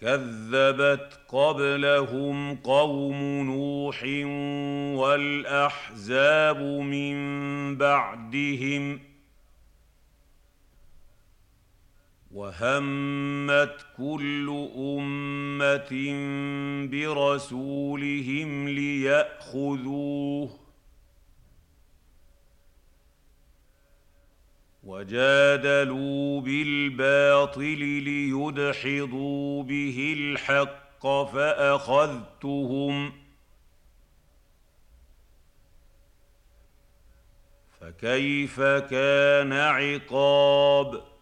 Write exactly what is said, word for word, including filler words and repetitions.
كذبت قبلهم قوم نوح والأحزاب من بعدهم وهمت كل أمة برسولهم ليأخذوه وجادلوا بالباطل ليدحضوا به الحق فأخذتهم فكيف كان عقاب